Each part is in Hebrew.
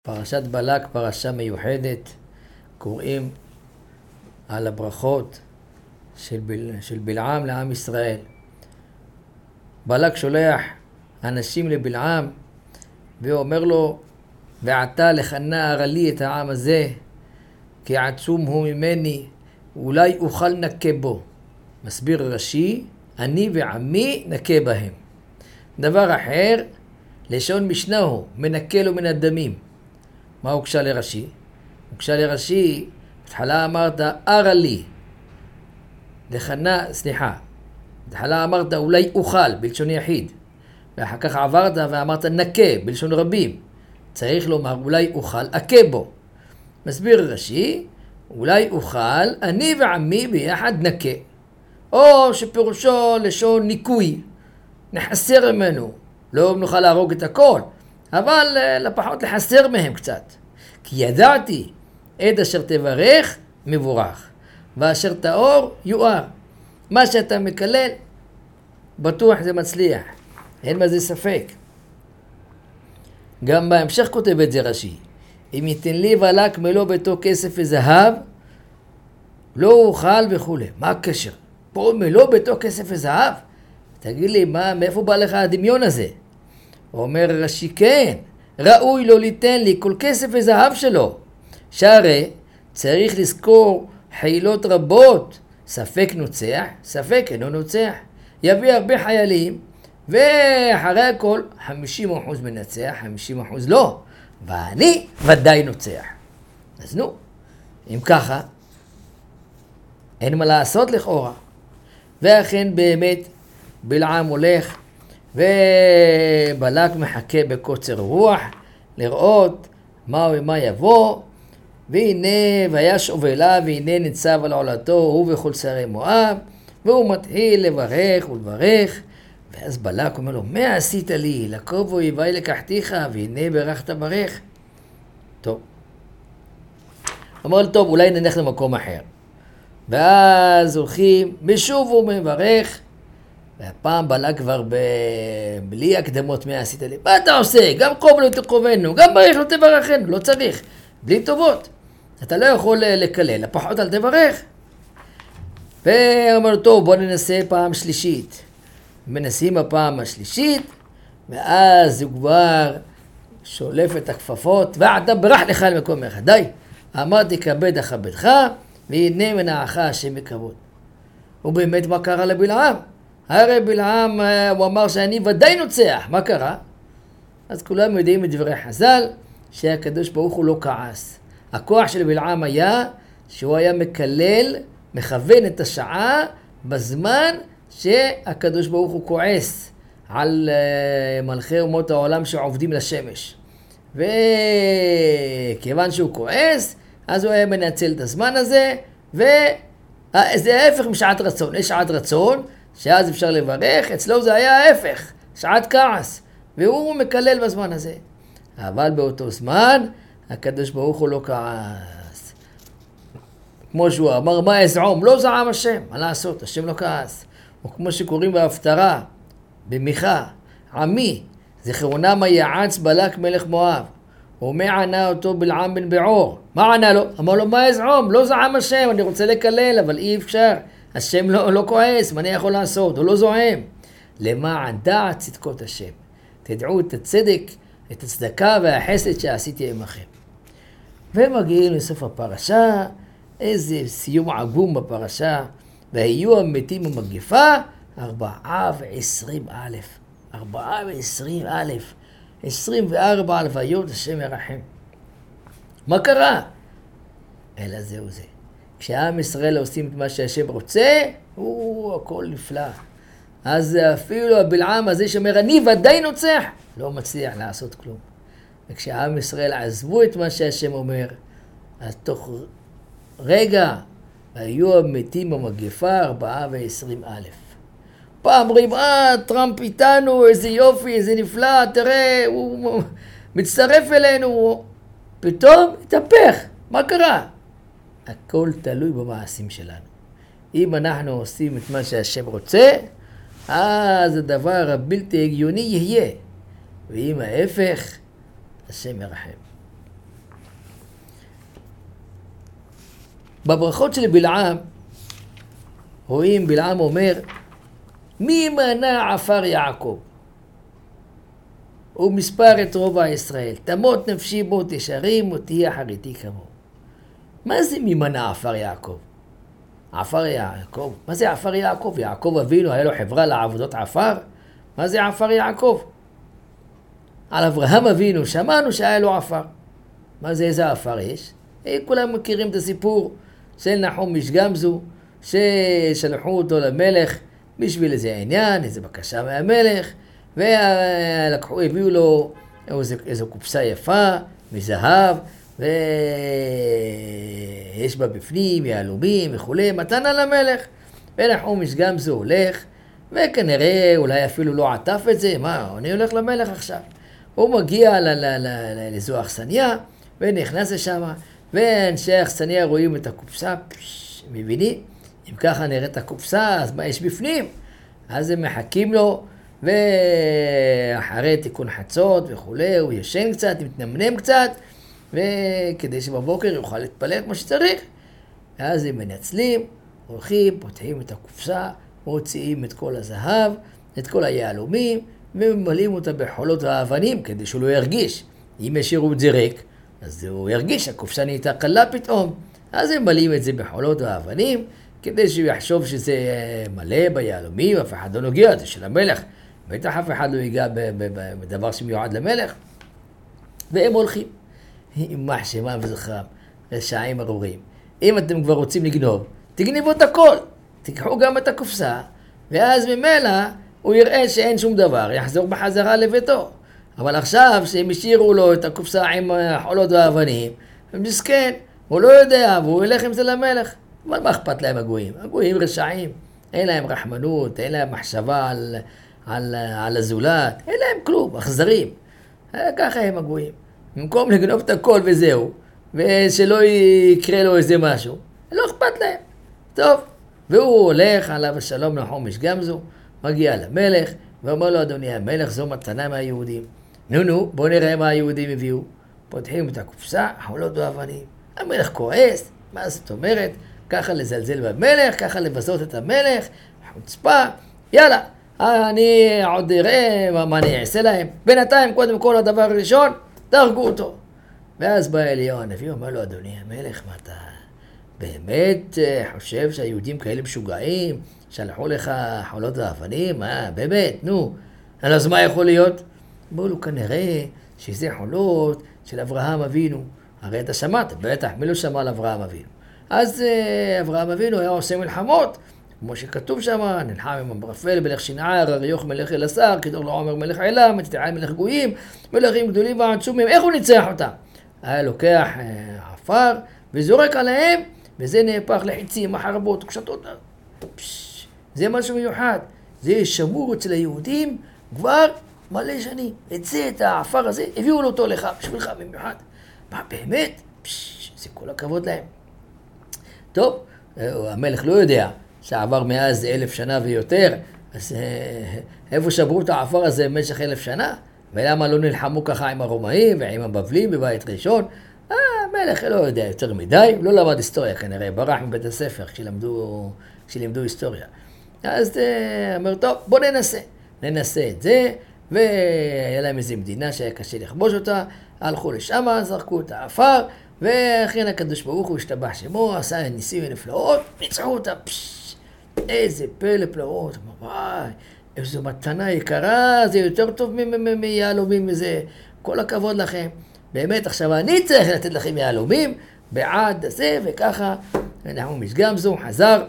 פרשת בלק, פרשה מיוחדת, קוראים על הברכות של בלעם לעם ישראל. בלק שולח אנשים לבלעם ואומר לו, ועתה לכנה לי את העם הזה, כי עצום הוא ממני, אולי אוכל נקה בו. מסביר רש"י, אני ועמי נקה בהם. דבר אחר, לשון משנה הוא, מנקה לו מן הדמים. מה הוקשה לרש"י? הוקשה לרש"י, בתחילה אמרת, לי. בתחילה אמרת, אולי אוכל, בלשון יחיד. ואחר כך עברת ואמרת, נקה, בלשון רבים. צריך לומר, אולי אוכל, אכה בו. מסביר רש"י, אולי אוכל, אני ועמי ביחד נקה. או שפירושו לשון ניקוי, נחסר ממנו. לא נוכל להרוג את הכל, אבל לפחות לחסר מהם קצת. כי ידעתי, עד אשר תברך, מבורך. ואשר תאור, יואר. מה שאתה מקלל, בטוח זה מצליח. אין בזה ספק. גם בהמשך כותב את זה רש"י. אם ייתן לי בלק מלוא ביתו כסף וזהב, לא אוכל וכו'. מה הקשר? פה מלוא ביתו כסף וזהב? תגיד לי, מאיפה בא לך הדמיון הזה? אומר רש"י, כן, ראוי לו ליתן לי כל כסף וזהב שלו. שהרי צריך לזכור חילות רבות, ספק נוצח, ספק אינו נוצח. יביא הרבה חיילים, ואחרי הכל 50% מנצח, 50% לא. ואני ודאי נוצח. אז נו, אם ככה, אין מה לעשות לכאורה. ואכן באמת בלעם הולך, ובלק מחכה בקוצר רוח לראות מה יבוא. והנה וישוב אליו, והנה ניצב על עולתו הוא וכל שרי מואב, והוא מתחיל לברך ולברך. ואז בלק אומר לו, מה עשית לי? לקרוב אויבי לקחתיך, והנה ברכת ברך. טוב. אומר לו, טוב, אולי נלך למקום אחר. ואז הולכים, ושוב הוא מברך, והפעם בלק כבר בלי הקדמות, מה עשית לי? מה אתה עושה? גם קרוב לא תקרובנו, גם ברך לא תברכנו, לא צריך. בלי טובות. אתה לא יכול לקלל, לפחות אל תברך. ואומר לו, טוב, בוא ננסה פעם שלישית. מנסים הפעם השלישית, ואז הוא כבר שולף את הכפפות, ועתה ברח לך למקומך. די, אמרתי כבד אכבדך, והנה מנעך השם בכבוד. ובאמת מה קרה לבלעם? הרי בלעם הוא אמר שאני ודאי נוצח. מה קרה? אז כולם יודעים את דברי חז"ל, שהקדוש ברוך הוא לא כעס. הכוח של בלעם היה שהוא היה מקלל, מכוון את השעה בזמן שהקדוש ברוך הוא כועס על מלכי אומות העולם שעובדים לשמש. וכיוון שהוא כועס, אז הוא היה מנצל את הזמן הזה, וזה ההפך משעת רצון. יש שעת רצון, שאז אפשר לברך, אצלו זה היה ההפך, שעת כעס, והוא מקלל בזמן הזה. אבל באותו זמן, הקדוש ברוך הוא לא כעס. כמו שהוא אמר, מה יזעום? לא זעם השם, מה לעשות? השם לא כעס. או כמו שקוראים בהפטרה, במיכה, עמי, זכרונה מה יעץ בלק מלך מואב. ומה ענה אותו בלעם בן בעור? מה ענה לו? אמר לו, מה יזעום? לא זעם השם, אני רוצה לקלל, אבל אי אפשר. השם לא כועס, מה אני יכול לעשות? הוא לא זועם. למען דעת צדקות השם. תדעו את הצדק, את הצדקה והחסד שעשיתי עמכם. ומגיעים לסוף הפרשה, איזה סיום עגום בפרשה, והיו המתים במגפה 24,000. 24,000. 24 הלוויות השם ירחם. מה קרה? אלא זהו זה. כשעם ישראל עושים את מה שהשם רוצה, הכל נפלא. אז אפילו הבלעם הזה שאומר, אני ודאי נוצח, לא מצליח לעשות כלום. וכשעם ישראל עזבו את מה שהשם אומר, אז תוך רגע היו המתים במגפה 24,000. פעם אומרים, טראמפ איתנו, איזה יופי, איזה נפלא, תראה, הוא מצטרף אלינו. פתאום התהפך, מה קרה? הכל תלוי במעשים שלנו. אם אנחנו עושים את מה שהשם רוצה, אז הדבר הבלתי הגיוני יהיה. ואם ההפך, השם ירחם. בברכות של בלעם, רואים בלעם אומר, מי מנע עפר יעקב? הוא מספר את רובע ישראל, תמות נפשי בו תשרים ותהיה אחריתי כמוהו. מה זה מי מנע עפר יעקב? עפר יעקב, מה זה עפר יעקב? יעקב אבינו היה לו חברה לעבודות עפר? מה זה עפר יעקב? על אברהם אבינו שמענו שהיה לו עפר. מה זה, איזה עפר יש? כולם מכירים את הסיפור של נחום איש גמזו, ששלחו אותו למלך בשביל איזה עניין, איזה בקשה מהמלך, ולקחו, הביאו לו איזו קופסה יפה מזהב, ויש בה בפנים יהלומים וכולי, מתנה למלך. ונחום איש גמזו הולך, וכנראה אולי אפילו לא עטף את זה, מה, אני הולך למלך עכשיו. הוא מגיע לזו אכסניה, ונכנס לשם, ואנשי האכסניה רואים את הקופסה, מבינים? אם ככה נראית הקופסה, אז מה יש בפנים? אז הם מחכים לו, ואחרי תיקון חצות וכולי, הוא ישן קצת, מתנמנם קצת, וכדי שבבוקר יוכל להתפלל כמו שצריך. אז הם מנצלים, הולכים, פותחים את הקופסה, מוציאים את כל הזהב, את כל היהלומים, וממלאים אותה בחולות ואבנים, כדי שהוא לא ירגיש. אם ישאירו את זה ריק, אז הוא ירגיש שהקופסה נהייתה קלה פתאום. אז הם מלאים את זה בחולות ואבנים, כדי שהוא יחשוב שזה מלא ביהלומים, אף אחד לא נוגע, זה של המלך. בטח אף אחד לא ייגע בדבר שמיועד למלך. והם הולכים. יימח שמם וזכרם, רשעים ארורים. אם אתם כבר רוצים לגנוב, תגניבו את הכל. תיקחו גם את הקופסה, ואז ממילא הוא יראה שאין שום דבר, יחזור בחזרה לביתו. אבל עכשיו שהם השאירו לו את הקופסה עם חולות ואבנים, מסכן, הוא לא יודע, והוא ילך עם זה למלך. אבל מה אכפת להם הגויים? הגויים רשעים, אין להם רחמנות, אין להם מחשבה על הזולת, אין להם כלום, אכזרים. ככה הם הגויים. במקום לגנוב את הכל וזהו, ושלא יקרה לו איזה משהו, לא אכפת להם. טוב, והוא הולך עליו השלום נחום איש גמזו, מגיע למלך, ואומר לו, אדוני המלך, זו מתנה מהיהודים. נו, בוא נראה מה היהודים הביאו. פותחים את הקופסה, חולות ואבנים. המלך כועס, מה זאת אומרת? ככה לזלזל במלך, ככה לבזות את המלך, חוצפה, יאללה, אני עוד אראה מה אני אעשה להם. בינתיים, קודם כל, הדבר הראשון, תהרגו אותו. ואז בא אליהו הנביא, אומר לו, אדוני המלך, מה אתה באמת חושב שהיהודים כאלה משוגעים, שלחו לך חולות ואבנים? באמת, נו. אז מה יכול להיות? אמרו לו, כנראה שזה חולות של אברהם אבינו. הרי אתה שמעת, בטח, מי לא שמע על אברהם אבינו? אז אברהם אבינו היה עושה מלחמות, כמו שכתוב שם, נלחם עם אמרפל מלך שנער, אריוך מלך אלעשר, כדור לעומר מלך עילם, מצטעי מלך גויים, מלכים גדולים ועצומים. איך הוא ניצח אותם? היה לוקח עפר וזורק עליהם, וזה נהפך לחיצים, מחרבות, קשתות. זה משהו מיוחד. זה שמור אצל היהודים כבר מלא שנים. את זה, את העפר הזה, הביאו לו אותו לך, בשבילך במיוחד. מה באמת? זה כל הכבוד להם. טוב, המלך לא יודע שעבר מאז 1000 שנה ויותר, אז איפה שברו את העפר הזה במשך 1000 שנה? ולמה לא נלחמו ככה עם הרומאים ועם הבבלים בבית ראשון? המלך לא יודע יותר מדי, לא למד היסטוריה כנראה, ברח מבית הספר כשלימדו היסטוריה. אז אמר, טוב, בוא ננסה את זה, והיה להם איזו מדינה שהיה קשה לכבוש אותה, הלכו לשם, זרקו את העפר, ואכן הקדוש ברוך הוא השתבח שמו, עשה ניסים ונפלאות, ניצחו אותה, איזה פלא פלאות, וואי, איזו מתנה יקרה, זה יותר טוב מיהלומים וזה, כל הכבוד לכם. באמת, עכשיו אני צריך לתת לכם יהלומים, בעד זה וככה, נחום איש גמזו חזר,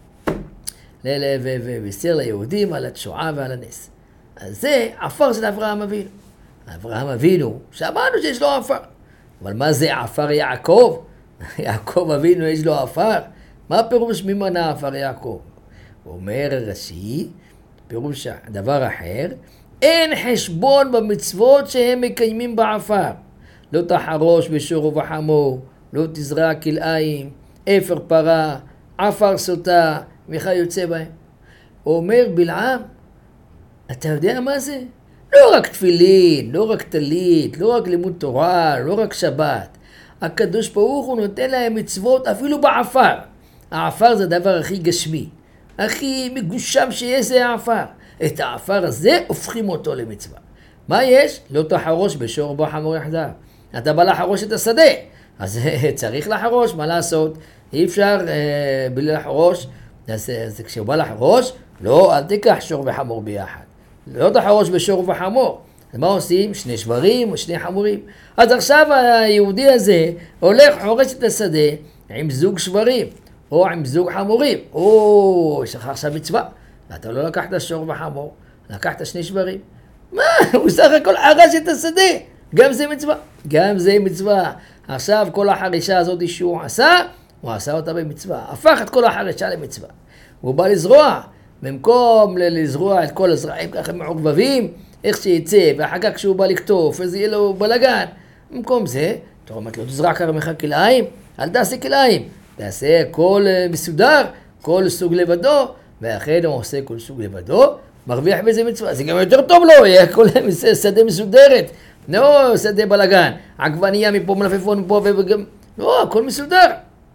ובישר ליהודים על התשועה ועל הנס. אז זה עפר של אברהם אבינו. אברהם אבינו, שמענו שיש לו עפר. אבל מה זה עפר יעקב? יעקב אבינו יש לו עפר. מה פירוש ממנה עפר יעקב? אומר רש"י, פירוש דבר אחר, אין חשבון במצוות שהם מקיימים בעפר. לא תחרוש בשור ובחמור, לא תזרע כלאיים, אפר פרה, עפר סוטה, וכיוצא בהם. אומר בלעם, אתה יודע מה זה? לא רק תפילין, לא רק טלית, לא רק לימוד תורה, לא רק שבת. הקדוש ברוך הוא נותן להם מצוות אפילו בעפר. העפר זה הדבר הכי גשמי, הכי מגושם שיש, זה העפר. את העפר הזה הופכים אותו למצווה. מה יש? לא תחרוש בשור בו חמור יחדיו. אתה בא לחרוש את השדה, אז צריך לחרוש, מה לעשות? אי אפשר בלי לחרוש. אז כשהוא בא לחרוש, לא, אל תיקח שור וחמור ביחד. לא תחרוש בשור וחמור. אז מה עושים? 2 שברים או 2 חמורים. אז עכשיו היהודי הזה הולך חורש את השדה עם זוג שברים, או עם זוג חמורים. יש לך עכשיו מצווה. אתה לא לקחת שור וחמור, לקחת 2 שברים. מה? הוא סך הכל חרש את השדה. גם זה מצווה. גם זה מצווה. עכשיו כל החרישה הזאת שהוא עשה, הוא עשה אותה במצווה. הפך את כל החרישה למצווה. הוא בא לזרוע. במקום לזרוע את כל הזרעים ככה מעורבבים, איך שיצא, ואחר כך כשהוא בא לקטוף, אז יהיה לו בלגן. במקום זה, אתה אומרת לו, תזרע כרמך כלאיים, אל תעשה כלאיים. תעשה כל מסודר, כל סוג לבדו, ואחרי הוא עושה כל סוג לבדו, מרוויח בזה מצווה. זה גם יותר טוב לו, יהיה כל שדה מסודרת. לא, שדה בלגן. עגבנייה מפה, מלפפון מפה, וגם, לא, הכל מסודר.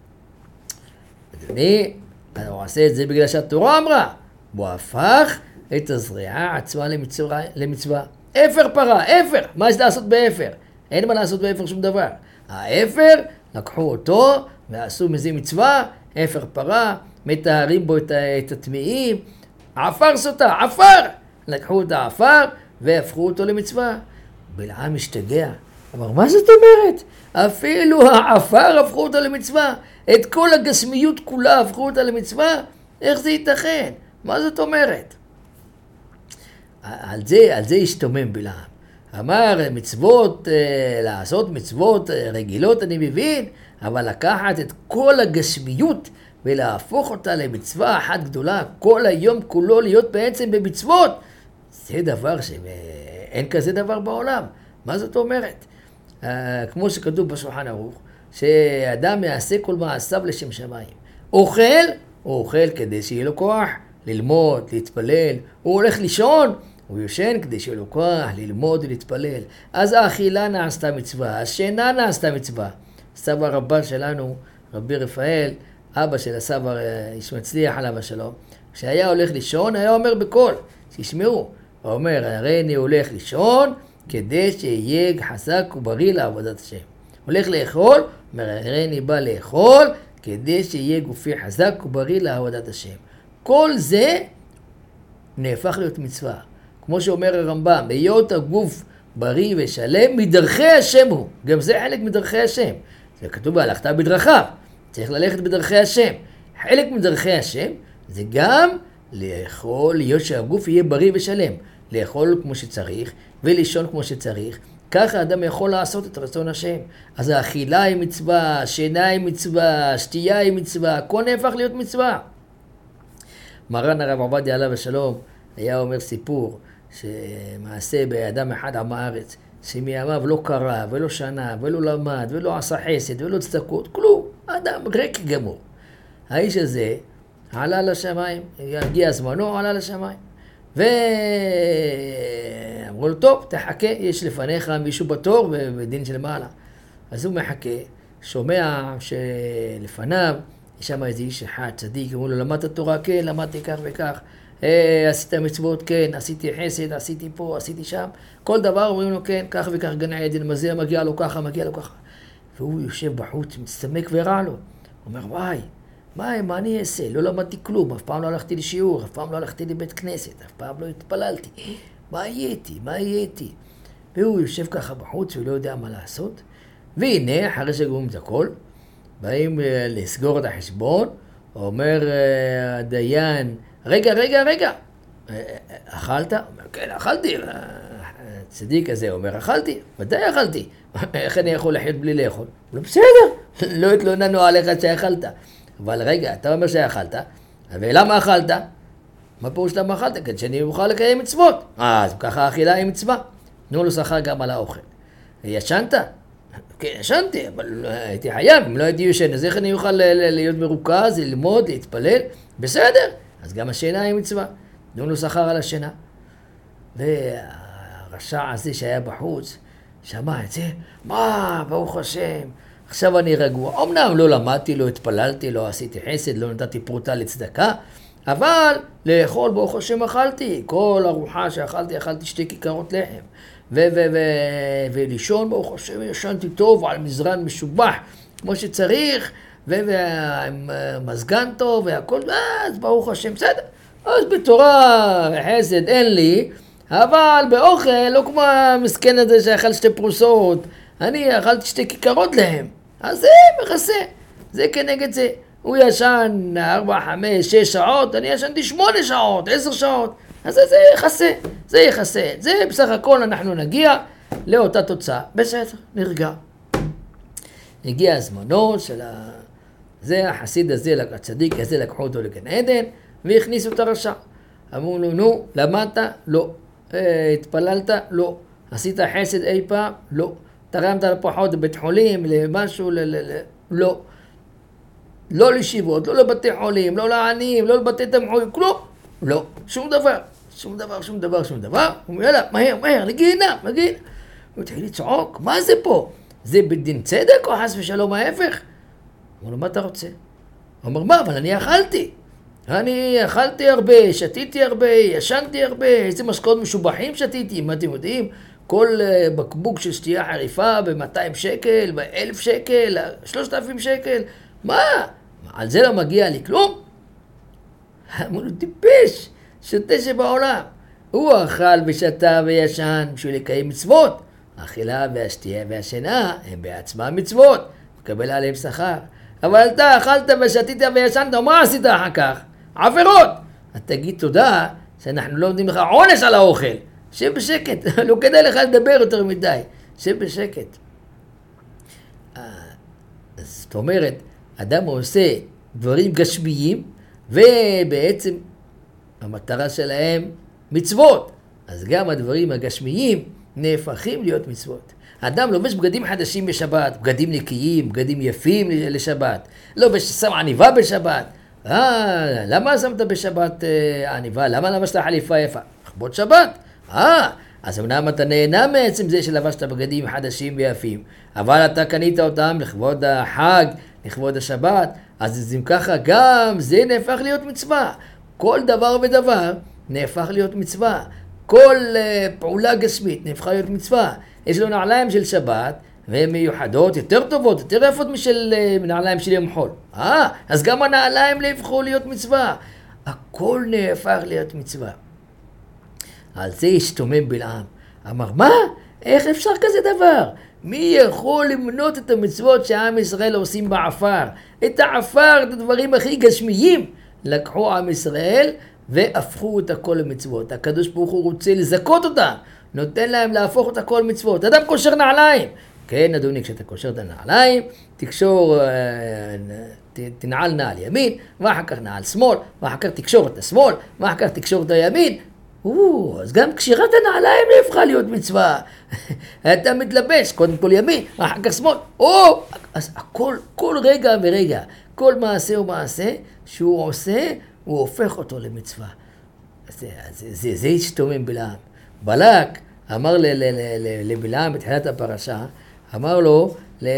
אדוני, הוא עושה את זה בגלל שהתורה אמרה. הוא הפך את הזריעה עצמה למצווה. אפר פרה, אפר. מה יש לעשות באפר? אין מה לעשות באפר שום דבר. האפר, לקחו אותו ועשו מזה מצווה, אפר פרה, מטהרים בו את הטמאים, עפר סוטה, עפר! לקחו את העפר והפכו אותו למצווה. בלעם משתגע. אמר, מה זאת אומרת? אפילו העפר הפכו אותו למצווה. את כל הגשמיות כולה הפכו אותה למצווה? איך זה ייתכן? מה זאת אומרת? על זה השתומם בלעם. אמר, מצוות, לעשות מצוות רגילות אני מבין, אבל לקחת את כל הגשמיות ולהפוך אותה למצווה אחת גדולה, כל היום כולו להיות בעצם במצוות, זה דבר שאין כזה דבר בעולם. מה זאת אומרת? כמו שכתוב בשולחן ערוך, שאדם יעשה כל מעשיו לשם שמיים. הוא אוכל כדי שיהיה לו כוח ללמוד, להתפלל. הוא הולך לישון, הוא יושן כדי שיהיה לו כוח ללמוד ולהתפלל. אז האכילה נעשתה מצווה, השינה נעשתה מצווה. סבא רבא שלנו, רבי רפאל, אבא של הסבא איש מצליח עליו השלום, כשהיה הולך לישון היה אומר בקול, שישמעו, הוא אומר, הרי אני הולך לישון כדי שיהיה חזק ובריא לעבודת השם. הולך לאכול, אומר, הרי אני בא לאכול כדי שיהיה גופי חזק ובריא לעבודת השם. כל זה נהפך להיות מצווה. כמו שאומר הרמב"ם, היות הגוף בריא ושלם, מדרכי השם הוא. גם זה חלק מדרכי השם. זה כתוב בהלכת בדרכיו. צריך ללכת בדרכי השם. חלק מדרכי השם זה גם לאכול, להיות שהגוף יהיה בריא ושלם. לאכול כמו שצריך ולישון כמו שצריך. ככה האדם יכול לעשות את רצון השם. אז האכילה היא מצווה, שינה היא מצווה, שתייה היא מצווה, הכל נהפך להיות מצווה. מרן הרב עובדיה עליו השלום היה אומר סיפור שמעשה באדם אחד עם הארץ, שמימיו לא קרא ולא שנה ולא למד ולא עשה חסד ולא צדקות, כלום, אדם ריק גמור. האיש הזה עלה לשמיים, הגיע זמנו, עלה לשמיים. ואמרו לו, טוב, תחכה, יש לפניך מישהו בתור בדין של מעלה. אז הוא מחכה, שומע שלפניו, יש שם איזה איש אחד צדיק, אמרו לו, למדת תורה? כן, למדתי כך וכך. עשית מצוות? כן, עשיתי חסד, עשיתי פה, עשיתי שם. כל דבר אומרים לו, כן, כך וכך גן עדן, מזה מגיע לו ככה, מגיע לו ככה. והוא יושב בחוץ, מצטמק ורע לו. הוא אומר, וואי, מה אני אעשה? לא למדתי כלום, אף פעם לא הלכתי לשיעור, אף פעם לא הלכתי לבית כנסת, אף פעם לא התפללתי. מה יהיה איתי? והוא יושב ככה בחוץ, הוא לא יודע מה לעשות. והנה, אחרי שגורמים את הכל, באים לסגור את החשבון, אומר הדיין, רגע, אכלת? הוא אומר, כן, אכלתי. הצדיק הזה אומר, אכלתי? ודאי אכלתי. איך אני יכול לחיות בלי לאכול? הוא לא בסדר, לא התלוננו עליך שאכלת. אבל רגע, אתה אומר שאכלת, ולמה אכלת? מה פירוש למה אכלת? כדי שאני אוכל לקיים מצוות. אז ככה האכילה היא מצווה. תנו לו שכר גם על האוכל. ישנת? כן, ישנתי, אבל הייתי חייב, אם לא הייתי ישן, אז איך אני אוכל להיות מרוכז, ללמוד, להתפלל? בסדר, אז גם השינה היא מצווה. תנו לו שכר על השינה. והרשע הזה שהיה בחוץ, שמע את זה, מה, ברוך השם, עכשיו אני רגוע. אמנם לא למדתי, לא התפללתי, לא עשיתי חסד, לא נתתי פרוטה לצדקה, אבל לאכול ברוך השם אכלתי. כל ארוחה שאכלתי, אכלתי 2 כיכרות לחם. ולישון ברוך השם ישנתי טוב על מזרן משובח כמו שצריך, ועם מזגן טוב והכל, אז ברוך השם בסדר. אז בתורה וחסד אין לי, אבל באוכל לא כמו המסכן הזה שאכל 2 פרוסות, אני אכלתי 2 כיכרות להם. אז זה מכסה, זה כנגד זה. הוא ישן 4, 5, 6 שעות, אני ישנתי 8 שעות, 10 שעות. אז זה יחסה, זה יחסה. זה בסך הכל אנחנו נגיע לאותה תוצאה. בסדר, נרגע. הגיע הזמנו של זה החסיד הזה, הצדיק הזה, לקחו אותו לגן עדן והכניסו את הרשע. אמרו לו, נו, למדת? לא. התפללת? לא. עשית חסד אי פעם? לא. תרמת לפחות לבית חולים, למשהו, לא. לא לישיבות, לא לבתי חולים, לא לעניים, לא לבתי תמחויים, כלום. לא. שום דבר. שום דבר, שום דבר, שום דבר. הוא אומר, יאללה, מהר, מהר, לגיהנם, לגיהנם. הוא התחיל לצעוק, מה זה פה? זה בדין צדק או חס ושלום ההפך? אמר לו, מה אתה רוצה? הוא אומר, מה, אבל אני אכלתי. אני אכלתי הרבה, שתיתי הרבה, ישנתי הרבה, איזה משקאות משובחים שתיתי, מה אתם יודעים? כל בקבוק של שתייה חריפה ב-200 שקל, ב-1,000 שקל, 3,000 שקל, מה? על זה לא מגיע לי כלום? אמרו לו, טיפש, שוטה שבעולם. הוא אכל ושתה וישן בשביל לקיים מצוות. האכילה והשתייה והשינה הם בעצמם מצוות, מקבל עליהם שכר. אבל אתה אכלת ושתית וישנת, מה עשית אחר כך? עבירות. אז תגיד תודה שאנחנו לא נותנים לך עונש על האוכל. שב בשקט, לא כדאי לך לדבר יותר מדי. שב בשקט. זאת אומרת, אדם עושה דברים גשמיים, ובעצם המטרה שלהם מצוות. אז גם הדברים הגשמיים נהפכים להיות מצוות. האדם לובש בגדים חדשים בשבת, בגדים נקיים, בגדים יפים לשבת. לובש שם עניבה בשבת. למה שמת בשבת עניבה? למה לבשת חליפה יפה? לכבוד שבת. אז אמנם אתה נהנה מעצם זה שלבשת בגדים חדשים ויפים, אבל אתה קנית אותם לכבוד החג, לכבוד השבת, אז אם ככה גם זה נהפך להיות מצווה. כל דבר ודבר נהפך להיות מצווה. כל פעולה גשמית נהפכה להיות מצווה. יש לו נעליים של שבת, והן מיוחדות, יותר טובות, יותר יפות משל נעליים של יום חול. אז גם הנעליים נהפכו להיות מצווה. הכל נהפך להיות מצווה. על זה השתומם בלעם. אמר, מה? איך אפשר כזה דבר? מי יכול למנות את המצוות שעם ישראל עושים בעפר? את העפר, את הדברים הכי גשמיים, לקחו עם ישראל והפכו את הכל למצוות. הקדוש ברוך הוא רוצה לזכות אותם, נותן להם להפוך את הכל מצוות. אדם קושר נעליים. כן, אדוני, כשאתה קושר את הנעליים, תקשור, תנעל נעל ימין, ואחר כך נעל שמאל, ואחר כך תקשור את השמאל, ואחר כך תקשור את הימין. אז גם קשירת הנעליים נהפכה להיות מצווה. אתה מתלבש, קודם כל ימין, אחר כך שמאל. אז הכל, כל רגע ורגע, כל מעשה ומעשה שהוא עושה, הוא הופך אותו למצווה. זה השתומם בלעם. בלק אמר לבלעם בתחילת הפרשה, אמר לו,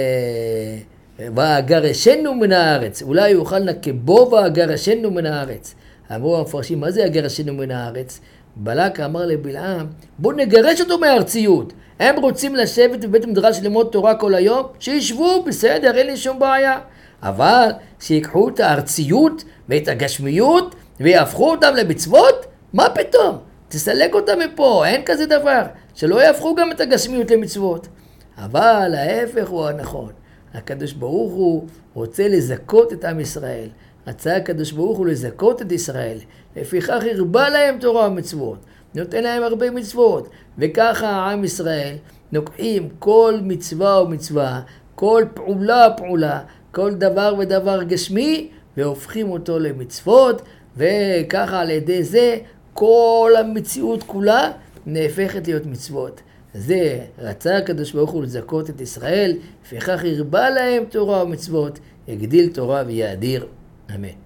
ואגרשנו מן הארץ, אולי יוכל נקבו ואגרשנו מן הארץ. אמרו המפרשים, מה זה אגרשנו מן הארץ? בלק אמר לבלעם, בוא נגרש אותו מהארציות. הם רוצים לשבת בבית מדרש ללמוד תורה כל היום, שישבו, בסדר, אין לי שום בעיה. אבל שיקחו את הארציות ואת הגשמיות ויהפכו אותם למצוות? מה פתאום? תסלק אותם מפה, אין כזה דבר. שלא יהפכו גם את הגשמיות למצוות. אבל ההפך הוא הנכון. הקדוש ברוך הוא רוצה לזכות את עם ישראל. רצה הקדוש ברוך הוא לזכות את ישראל. לפיכך הרבה להם תורה ומצוות. נותן להם הרבה מצוות. וככה עם ישראל נוקחים כל מצווה ומצווה, כל פעולה פעולה, כל דבר ודבר גשמי, והופכים אותו למצוות. וככה על ידי זה כל המציאות כולה נהפכת להיות מצוות. זה רצה הקדוש ברוך הוא לזכות את ישראל, לפיכך הרבה להם תורה ומצוות, יגדיל תורה ויאדיר. אמן.